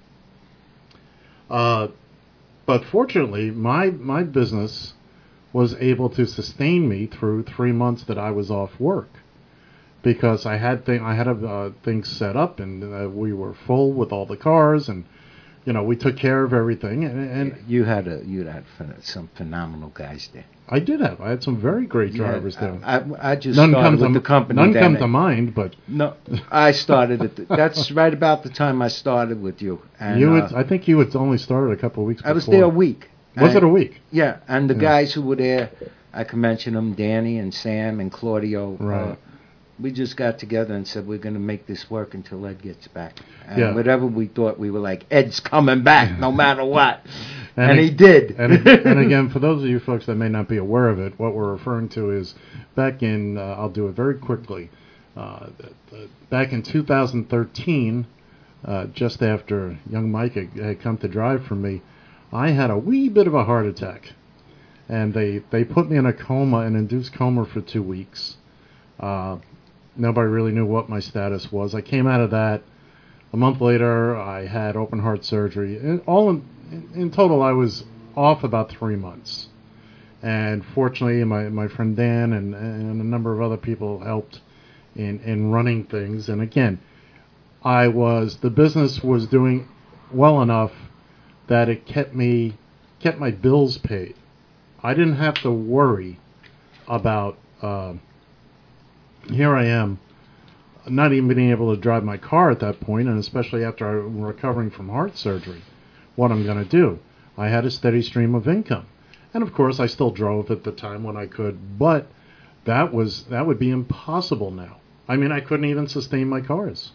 Uh, but fortunately, my my business was able to sustain me through three months that I was off work, because I had th- I had uh, things set up, and uh, we were full with all the cars, and you know we took care of everything. And, and you had a you had some phenomenal guys there. I did have. I had some very great drivers yeah, there. I, I, I just none started come with to, the company. None then come it, to mind, but no, I started at the, that's right about the time I started with you. And, you uh, had, I think you had only started a couple of weeks. I before. was there a week. Was and, it a week? Yeah, and the yeah. guys who were there, I can mention them: Danny and Sam and Claudio. Right. Uh, we just got together and said we're going to make this work until Ed gets back. And yeah. whatever we thought, we were like, Ed's coming back no matter what. and, and it, he did. and, and again, for those of you folks that may not be aware of it, what we're referring to is back in, uh, I'll do it very quickly, uh, back in two thousand thirteen, uh, just after young Mike had, had come to drive for me, I had a wee bit of a heart attack. And they, they put me in a coma, an induced coma for two weeks. Uh, Nobody really knew what my status was. I came out of that. A month later, I had open heart surgery. And all in, in total, I was off about three months. And fortunately, my, my friend Dan and, and a number of other people helped in, in running things. And again, I was the business was doing well enough that it kept me kept my bills paid. I didn't have to worry about. Uh, here I am, not even being able to drive my car at that point, and especially after I'm recovering from heart surgery, what I'm going to do. I had a steady stream of income, and of course I still drove at the time when I could, but that was that would be impossible now. I mean, I couldn't even sustain my cars.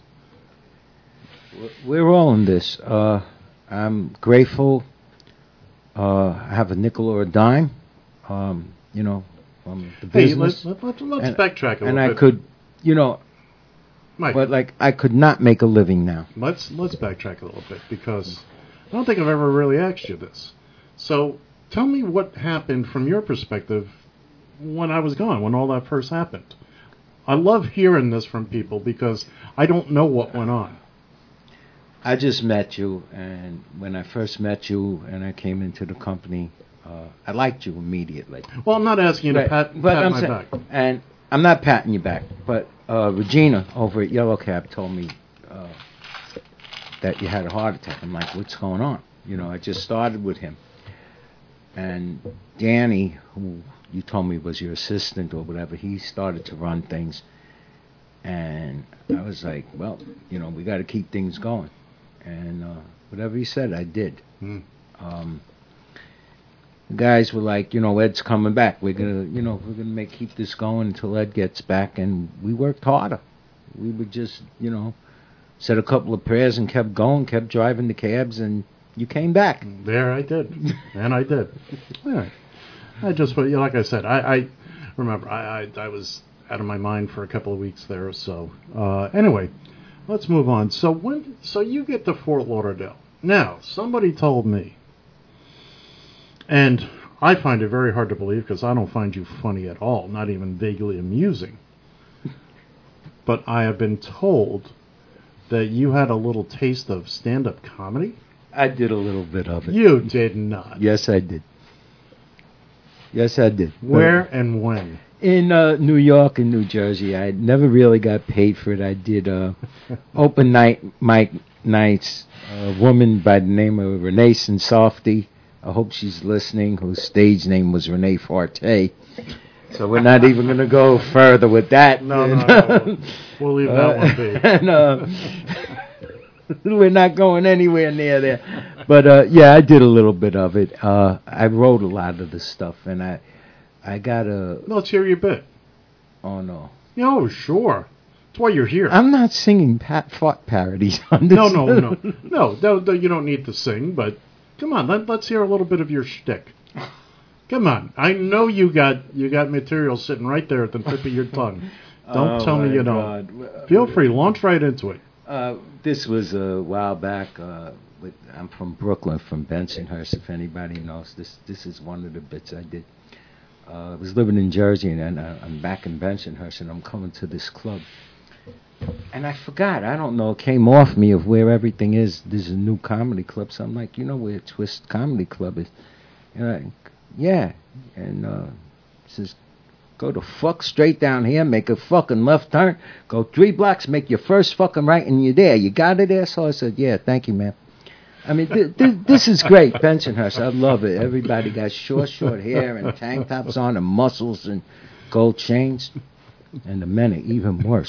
We're all in this. Uh, I'm grateful. Uh, I have a nickel or a dime, um, you know, from the Hey, business. let's, let's, let's and, backtrack a little and bit. I could, you know, Mike, but like I could not make a living now. let's let's backtrack a little bit because I don't think I've ever really asked you this. So tell me what happened from your perspective when I was gone, when all that first happened. I love hearing this from people because I don't know what went on. I just met you, and when I first met you and I came into the company, uh, I liked you immediately. Well, I'm not asking you to Right, pat, but pat I'm my saying- back. And I'm not patting you back, but uh, Regina over at Yellow Cab told me uh, that you had a heart attack. I'm like, what's going on? You know, I just started with him. And Danny, who you told me was your assistant or whatever, he started to run things. And I was like, well, you know, we got to keep things going. And uh, whatever he said, I did. Hmm. Um, the guys were like, you know, Ed's coming back. We're gonna, you know, we're gonna make keep this going until Ed gets back. And we worked harder. We would just, you know, said a couple of prayers and kept going, kept driving the cabs, and you came back. There I did, and I did. All right. I just, you know, like I said, I, I remember I, I I was out of my mind for a couple of weeks there. So uh, anyway. Let's move on. So when so you get to Fort Lauderdale. Now, somebody told me, and I find it very hard to believe because I don't find you funny at all, not even vaguely amusing. But I have been told that you had a little taste of stand-up comedy. I did a little bit of it. You did not. Yes, I did. Yes, I did. Where and when? In uh, New York and New Jersey. I never really got paid for it. I did uh, open night mic nights. A woman by the name of Renee Sensofty, I hope she's listening, whose stage name was Renee Forte. So we're not even going to go further with that. No, no, no. We'll leave that one be. And, uh, we're not going anywhere near there. But, uh, yeah, I did a little bit of it. Uh, I wrote a lot of the stuff, and I... I got a... No, let's hear your bit. Oh, no. Oh, sure. That's why you're here. I'm not singing Pat Fart parodies on this. No, no, no. No, no, no, you don't need to sing, but come on, let, let's hear a little bit of your shtick. Come on. I know you got you got material sitting right there at the tip of your tongue. Don't Oh, tell me my you don't. God. Feel free. Launch right into it. Uh, this was a while back. Uh, with, I'm from Brooklyn, from Bensonhurst, if anybody knows. This This is one of the bits I did. Uh, I was living in Jersey, and, and uh, I'm back in Bensonhurst, and I'm coming to this club. And I forgot, I don't know, it came off me of where everything is. There's a new comedy club, so I'm like, you know where Twist Comedy Club is? And I, yeah. And uh, it says, go to fuck straight down here, make a fucking left turn, go three blocks, make your first fucking right, and you're there. You got it there? So I said, yeah, thank you, man. I mean, th- th- this is great, Bensonhurst. I love it. Everybody got short, short hair and tank tops on and muscles and gold chains. And the men are even worse.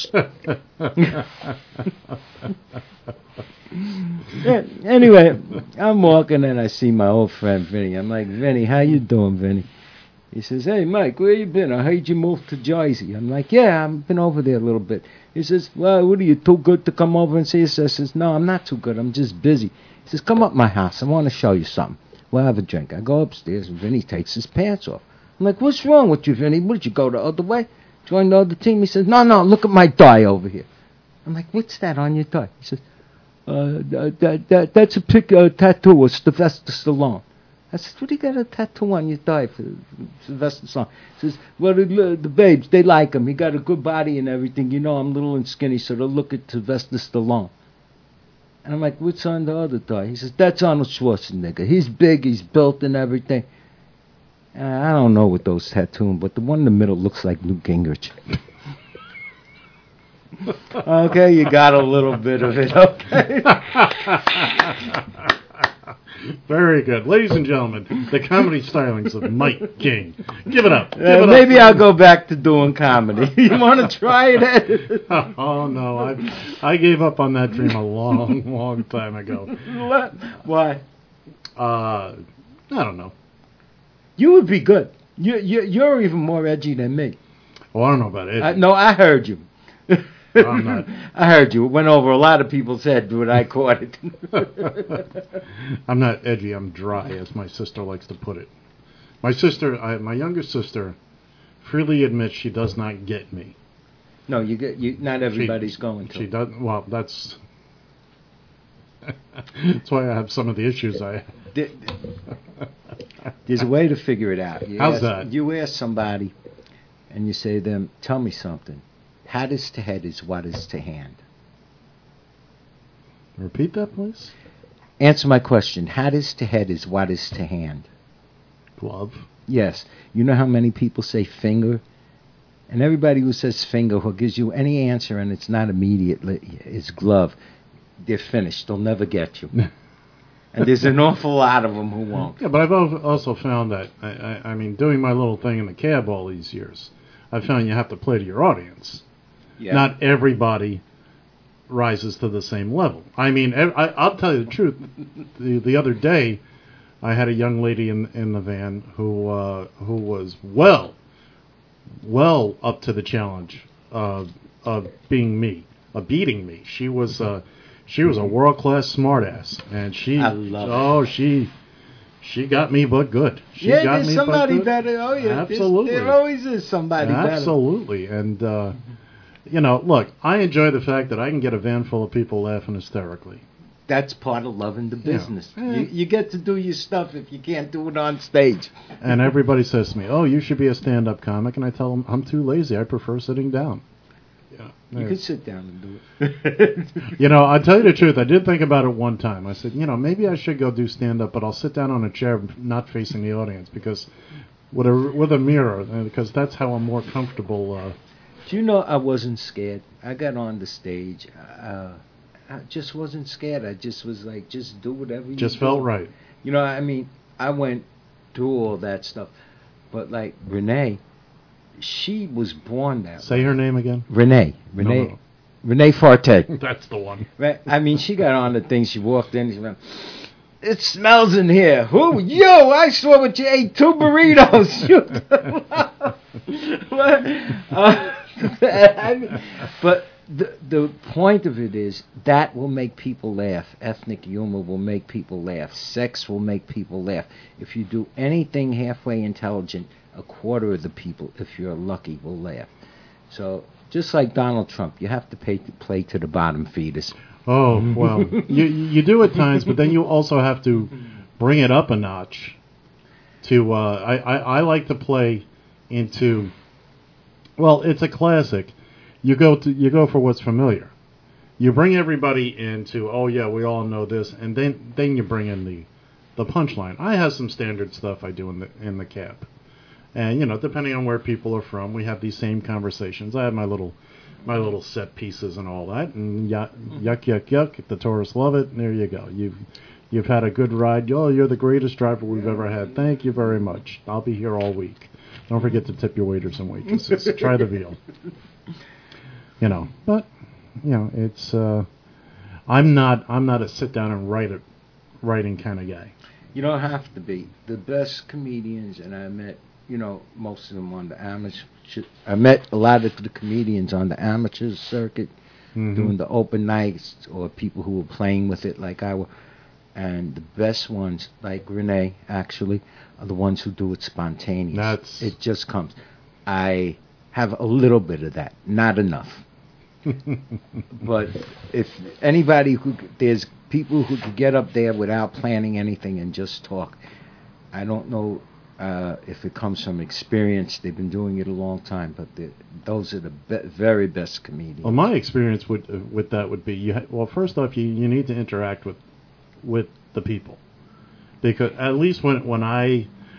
Yeah, anyway, I'm walking and I see my old friend Vinny. I'm like, Vinny, how you doing, Vinny? He says, hey, Mike, where you been? I heard you moved to Jersey. I'm like, yeah, I've been over there a little bit. He says, well, what are you, too good to come over and see us? I says, no, I'm not too good. I'm just busy. He says, come up my house. I want to show you something. We'll have a drink. I go upstairs, and Vinny takes his pants off. I'm like, what's wrong with you, Vinny? What, did you go the other way? Join the other team? He says, no, no, look at my tie over here. I'm like, what's that on your tie? He says, uh, that, that, that's a pic, uh, tattoo of Sylvester Stallone. I said, what do you got a tattoo on your thigh for Sylvester Stallone? He says, well, the, the babes, they like him. He got a good body and everything. You know, I'm little and skinny, so they'll look at Sylvester Stallone. And I'm like, what's on the other thigh? He says, that's Arnold Schwarzenegger. He's big, he's built and everything. Uh, I don't know what those tattoos, but the one in the middle looks like Newt Gingrich. Okay, you got a little bit of it, okay? Very good. Ladies and gentlemen, the comedy stylings of Mike King. Give it up. Give Uh, it maybe up. I'll go back to doing comedy. You want to try it? Oh, no. I I gave up on that dream a long, long time ago. Why? Uh, I don't know. You would be good. You, you, you're even more edgy than me. Well, I don't know about it. I, no, I heard you. I'm not. I heard you. It went over a lot of people's head when I caught it. I'm not edgy. I'm dry, as my sister likes to put it. My sister, I, my younger sister, freely admits she does not get me. No, you get you. Not everybody's she, going to. She does. Well, that's that's why I have some of the issues I. There- There's a way to figure it out. You How's ask, that? You ask somebody, and you say to them, "Tell me something. How is to head is what is to hand." Repeat that, please. Answer my question. How is to head is what is to hand. Glove. Yes. You know how many people say finger? And everybody who says finger, who gives you any answer and it's not immediately, is glove. They're finished. They'll never get you. And there's an awful lot of them who won't. Yeah, but I've al- also found that, I, I, I mean, doing my little thing in the cab all these years, I've found you have to play to your audience. Yeah. Not everybody rises to the same level. I mean, ev- I, I'll tell you the truth. The, the other day, I had a young lady in in the van who uh, who was well, well up to the challenge of of being me, of beating me. She was uh, she was a world class smartass, and she I love oh she she got me but good. She yeah, got there's me but somebody good. better. Oh, yeah. there's- Absolutely. There always is somebody better. Absolutely, and uh, you know, look, I enjoy the fact that I can get a van full of people laughing hysterically. That's part of loving the Yeah. business. Yeah. You, you get to do your stuff if you can't do it on stage. And everybody says to me, "Oh, you should be a stand-up comic," and I tell them, "I'm too lazy. I prefer sitting down." Yeah, You There. could sit down and do it. You know, I'll tell you the truth. I did think about it one time. I said, you know, maybe I should go do stand-up, but I'll sit down on a chair, not facing the audience, because with a with a mirror, uh, because that's how I'm more comfortable. Uh, Do you know I wasn't scared? I got on the stage. Uh, I just wasn't scared. I just was like, just do whatever you just do. felt right. You know, I mean, I went through all that stuff. But like Renee, she was born that Say way. her name again. Renee. No, Renee. no. Renee Forte. That's the one. Right? I mean, she got on the thing. She walked in. She went, "It smells in here." Who? Yo, I saw what you ate. Two burritos. What? uh, I mean, but the the point of it is that will make people laugh. Ethnic humor will make people laugh. Sex will make people laugh. If you do anything halfway intelligent, a quarter of the people, if you're lucky, will laugh. So just like Donald Trump, you have to pay to play to the bottom feeders. Oh, well, you you do at times, but then you also have to bring it up a notch. To uh, I, I, I like to play into, well, it's a classic. You go to you go for what's familiar. You bring everybody into, oh yeah, we all know this, and then then you bring in the the punchline. I have some standard stuff I do in the in the cab, and you know, depending on where people are from, we have these same conversations. I have my little. My little set pieces and all that, and yuck, yuck, yuck, yuck. The tourists love it. And there you go. You've you've had a good ride. Oh, you're the greatest driver we've ever had. Thank you very much. I'll be here all week. Don't forget to tip your waiters and waitresses. Try the veal. You know, but you know, it's. Uh, I'm not. I'm not a sit down and write it, writing kind of guy. You don't have to be. The best comedians, and I met, you know, most of them on the amateur. I met a lot of the comedians on the amateur circuit, Mm-hmm. doing the open nights, or people who were playing with it like I were. And the best ones, like Renee, actually, are the ones who do it spontaneous. That's- It just comes. I have a little bit of that, not enough. But if anybody who, there's people who could get up there without planning anything and just talk. I don't know uh, if it comes from experience. They've been doing it a long time, but the, those are the be- very best comedians. Well, my experience with uh, with that would be you. Ha- well, first off, you, you need to interact with with the people, because at least when when I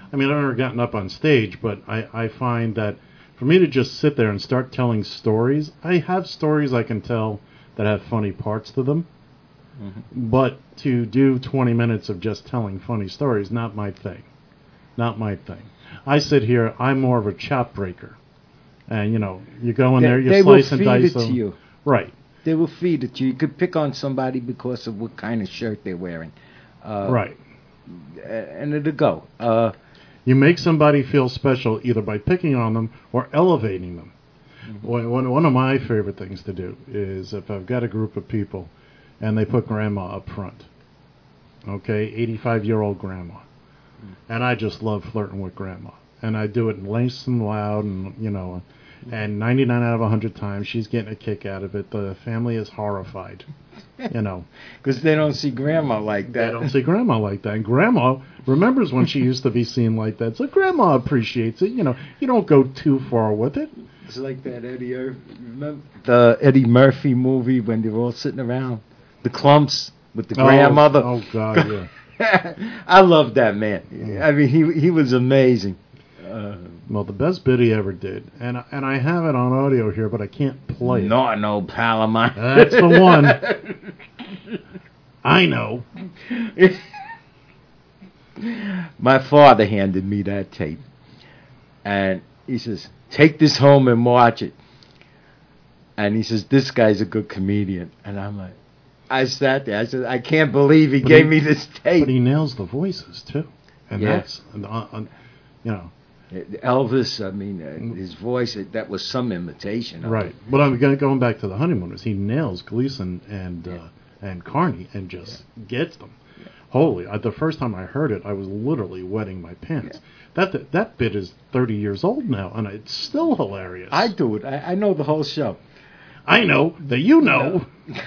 I mean, I've never gotten up on stage, but I, I find that for me to just sit there and start telling stories, I have stories I can tell that have funny parts to them. Mm-hmm. But to do twenty minutes of just telling funny stories, not my thing. Not my thing. I sit here, I'm more of a chop breaker. And, you know, you go in they, there, you they slice will and dice feed it them. to you. Right. They will feed it to you. You could pick on somebody because of what kind of shirt they're wearing. Uh, right. And it'll go. Uh, you make somebody feel special either by picking on them or elevating them. Mm-hmm. One, one of my favorite things to do is if I've got a group of people and they put grandma up front. Okay, eighty-five-year-old grandma. Mm. And I just love flirting with grandma. And I do it nice and loud and, you know, and ninety-nine out of one hundred times she's getting a kick out of it. The family is horrified, you know. Because they don't see grandma like that. They don't see grandma like that. And grandma remembers when she used to be seen like that. So grandma appreciates it. You know, you don't go too far with it. It's like that Eddie, remember the Eddie Murphy movie when they were all sitting around? The Clumps with the oh, grandmother. Oh, God, yeah. I love that man. Yeah. I mean, he he was amazing. Uh, well, the best bit he ever did, and and I have it on audio here, but I can't play it. No, no, pal of mine. That's the one. I know. My father handed me that tape, and he says, "Take this home and watch it." And he says, "This guy's a good comedian." And I'm like, I sat there. I said, "I can't believe he but gave he, me this tape." But he nails the voices too, and yeah. that's, uh, uh, you know. Elvis, I mean, uh, his voice, uh, that was some imitation of right. it. But I'm going going back to the Honeymooners. He nails Gleason and uh, and Carney and just yeah. gets them. Yeah. Holy! I, the first time I heard it, I was literally wetting my pants. Yeah. That that bit is thirty years old now, and it's still hilarious. I do it. I, I know the whole show. I know that you know.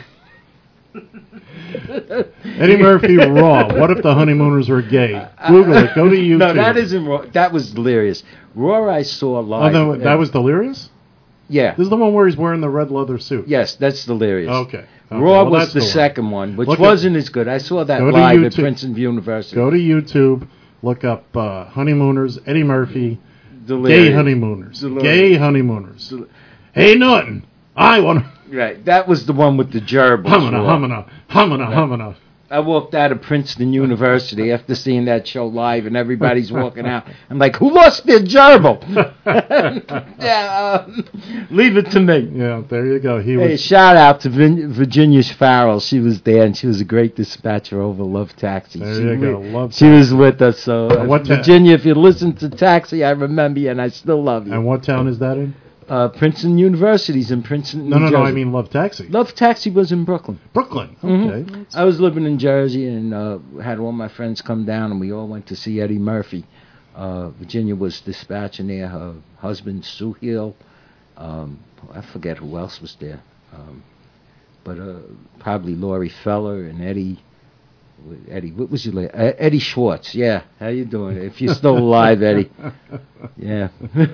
Eddie Murphy Raw. What if the Honeymooners were gay? Google it. Go to YouTube. No, that isn't Raw. That was Delirious. Raw I saw live. Oh, no, that was Delirious? Yeah. This is the one where he's wearing the red leather suit. Yes, that's Delirious. Okay. okay. Raw well, was the, the second one, which look wasn't up, as good. I saw that live at Princeton University. Go to YouTube. Look up uh, Honeymooners, Eddie Murphy, Delirious. Gay Honeymooners. Delirious. Gay Honeymooners. Del- hey, nothing. I want to... Right, that was the one with the gerbils. Humana, humana, humana, right. humana. I walked out of Princeton University after seeing that show live, and everybody's walking out. I'm like, who lost their gerbil? yeah, um, leave it to me. Yeah, there you go. He hey, was. Shout out to Vin- Virginia Farrell. She was there, and she was a great dispatcher over Love Taxi. There she you go. re- Love She Taxi. was with us. So uh, what ta- Virginia, if you listen to Taxi, I remember you, and I still love you. And what town is that in? Uh, Princeton University's in Princeton, No, New no, Jersey. no. I mean Love Taxi. Love Taxi was in Brooklyn. Brooklyn. Okay. Mm-hmm. I was living in Jersey and uh, had all my friends come down, and we all went to see Eddie Murphy. Uh, Virginia was dispatching there. Her husband, Sue Hill. Um, I forget who else was there. Um, but uh, probably Laurie Feller and Eddie. Eddie, what was your name? Uh, Eddie Schwartz. Yeah, how you doing? If you're still alive, Eddie. Yeah.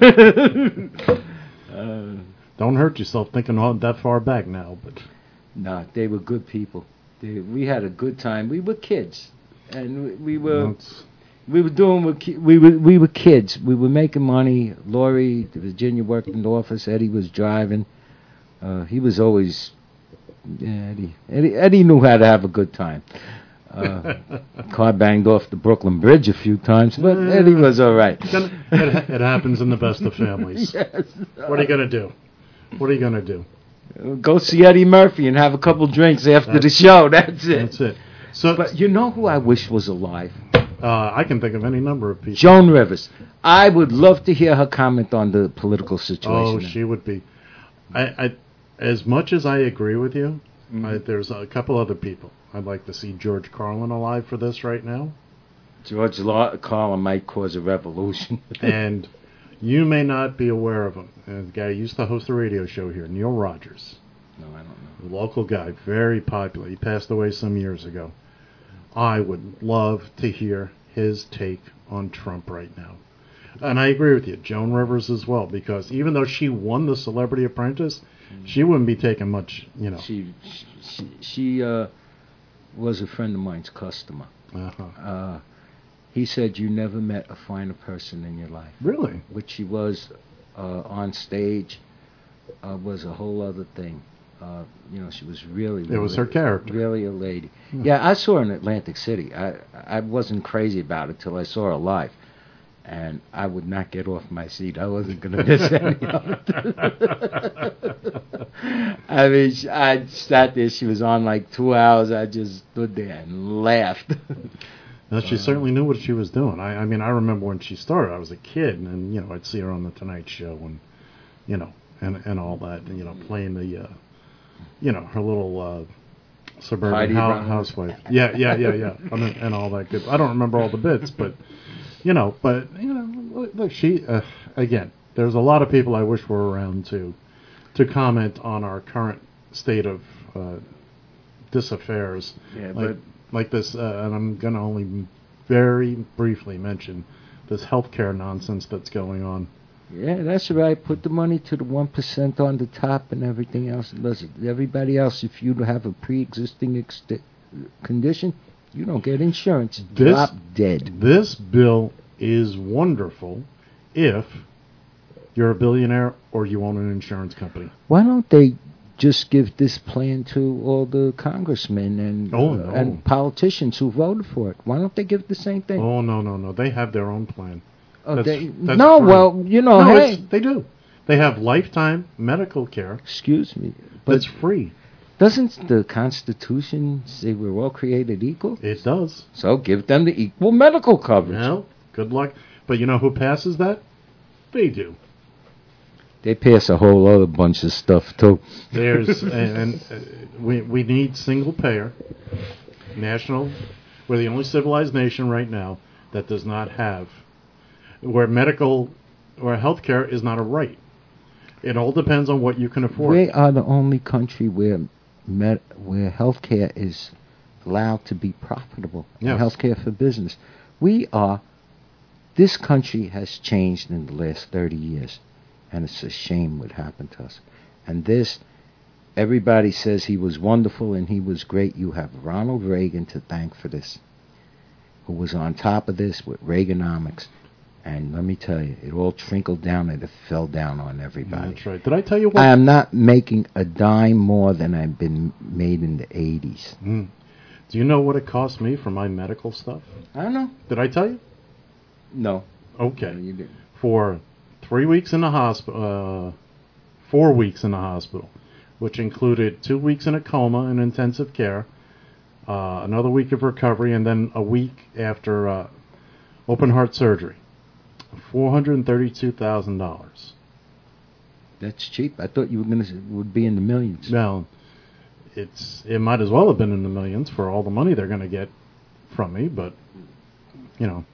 uh, Don't hurt yourself thinking all that far back now, but. No, nah, they were good people. They, we had a good time. We were kids, and we, we were That's... we were doing we were we were kids. We were making money. Laurie, Virginia worked in the office. Eddie was driving. Uh, he was always yeah, Eddie. Eddie. Eddie knew how to have a good time. Uh, car banged off the Brooklyn Bridge a few times, but Eddie was all right. It, it happens in the best of families. Yes. What are you going to do? What are you going to do? Go see Eddie Murphy and have a couple drinks after that's, the show. That's it. That's it. So, but you know who I wish was alive? Uh, I can think of any number of people. Joan Rivers. I would love to hear her comment on the political situation. Oh, she would be. I, I, as much as I agree with you, mm-hmm. I, there's a couple other people. I'd like to see George Carlin alive for this right now. George Law- Carlin might cause a revolution. And you may not be aware of him. Uh, the guy used to host a radio show here, Neil Rogers. No, I don't know. A local guy, very popular. He passed away some years ago. I would love to hear his take on Trump right now. And I agree with you, Joan Rivers as well, because even though she won the Celebrity Apprentice, mm-hmm. she wouldn't be taking much, you know. She, she, she uh, was a friend of mine's customer. Uh-huh. Uh, He said you never met a finer person in your life. Really? Which she was uh, on stage uh, was a whole other thing. Uh, you know, she was really, really... It was her character. Really a lady. Hmm. Yeah, I saw her in Atlantic City. I I wasn't crazy about it till I saw her live. And I would not get off my seat. I wasn't going to miss any of it. I mean, she, I sat there. She was on like two hours. I just stood there and laughed. Now, she uh, certainly knew what she was doing. I, I mean, I remember when she started. I was a kid, and, you know, I'd see her on the Tonight Show and, you know, and, and all that, and, you know, playing the, uh, you know, her little uh, suburban house, housewife. Yeah, yeah, yeah, yeah, I mean, and all that good. I don't remember all the bits, but... You know, but, you know, look, she, uh, again, there's a lot of people I wish were around to to comment on our current state of uh, disaffairs. Yeah, like, but... Like this, uh, and I'm going to only very briefly mention this healthcare nonsense that's going on. Yeah, that's right. Put the money to the one percent on the top and everything else. Listen, everybody else, if you have a pre-existing ex- condition... You don't get insurance. This, Drop dead. This bill is wonderful if you're a billionaire or you own an insurance company. Why don't they just give this plan to all the congressmen and oh, uh, no. and politicians who voted for it? Why don't they give the same thing? Oh, no, no, no. They have their own plan. Oh, that's, they, that's no, free. well, you know, no, hey. They do. They have lifetime medical care. Excuse me. But it's free. Doesn't the Constitution say we're all created equal? It does. So give them the equal medical coverage. Well, good luck. But you know who passes that? They do. They pass a whole other bunch of stuff, too. There's and, and uh, we we need single payer, national. We're the only civilized nation right now that does not have, where medical, where healthcare is not a right. It all depends on what you can afford. We are the only country where med, where healthcare is allowed to be profitable. Yes. Healthcare for business. We are. This country has changed in the last thirty years, and it's a shame what happened to us. And this, everybody says he was wonderful and he was great. You have Ronald Reagan to thank for this, who was on top of this with Reaganomics. And let me tell you, it all trickled down and it fell down on everybody. That's right. Did I tell you what? I am not making a dime more than I've been made in the eighties. Mm. Do you know what it cost me for my medical stuff? I don't know. Did I tell you? No. Okay. No, you didn't. For three weeks in the hospital, uh, four weeks in the hospital, which included two weeks in a coma in intensive care, uh, another week of recovery, and then a week after uh, open heart surgery. Four hundred and thirty-two thousand dollars. That's cheap. I thought you were going to would be in the millions. Well, it's it might as well have been in the millions for all the money they're going to get from me, but you know.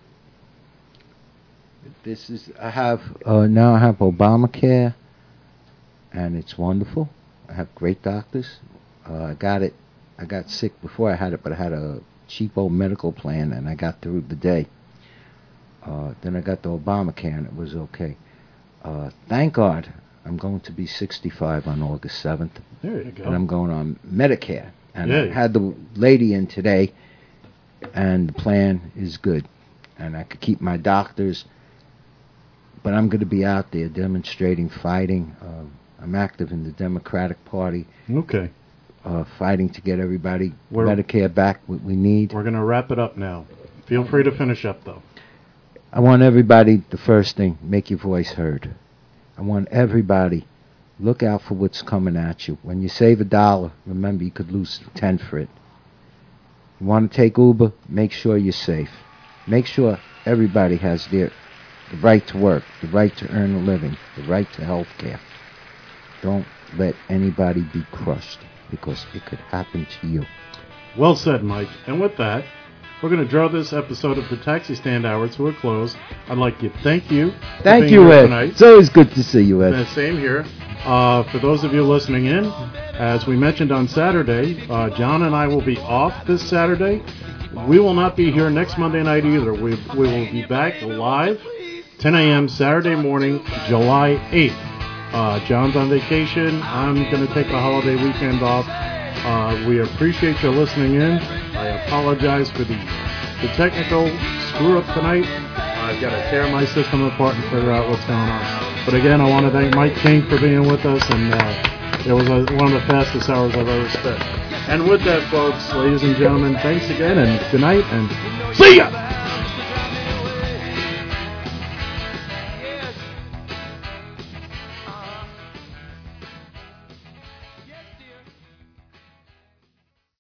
This is I have uh, now I have Obamacare, and it's wonderful. I have great doctors. Uh, I got it. I got sick before I had it, but I had a cheap old medical plan, and I got through the day. Uh, then I got the Obamacare, and it was okay. Uh, thank God, I'm going to be sixty-five on August seventh. There you go. And I'm going on Medicare. And yeah. I had the lady in today, and the plan is good. And I could keep my doctors, but I'm going to be out there demonstrating, fighting. Uh, I'm active in the Democratic Party. Okay. Uh, fighting to get everybody we're, Medicare back what we need. We're going to wrap it up now. Feel free to finish up, though. I want everybody, the first thing, make your voice heard. I want everybody, look out for what's coming at you. When you save a dollar, remember you could lose ten for it. You want to take Uber, make sure you're safe. Make sure everybody has their the right to work, the right to earn a living, the right to health care. Don't let anybody be crushed, because it could happen to you. Well said, Mike. And with that, we're going to draw this episode of the Taxi Stand Hour to a close. I'd like to thank you. Thank you, Ed. Tonight. It's always good to see you, Ed. Uh, same here. Uh, for those of you listening in, as we mentioned on Saturday, uh, John and I will be off this Saturday. We will not be here next Monday night either. We, we will be back live, ten a.m. Saturday morning, July eighth. Uh, John's on vacation. I'm going to take a holiday weekend off. Uh, we appreciate you listening in. I apologize for the, the technical screw up tonight. I've got to tear my system apart and figure out what's going on. But again, I want to thank Mike King for being with us, and uh, it was a, one of the fastest hours I've ever spent. And with that, folks, ladies and gentlemen, thanks again, and good night, and see ya!